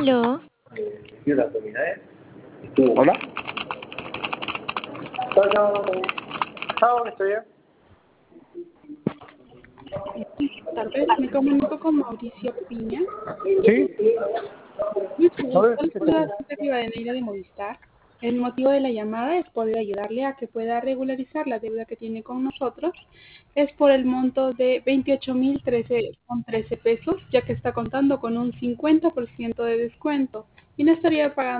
Aló, Hola. Chao, estoy bien. Buenas tardes, me comunico con Mauricio Piña. Sí. Mucho A ver, gusto, ¿qué soy la tal? agente Rivadeneira de Movistar. El motivo de la llamada es poder ayudarle a que pueda regularizar la deuda que tiene con nosotros. Es por el monto de 28,013 pesos, ya que está contando con un 50% de descuento y no estaría pagando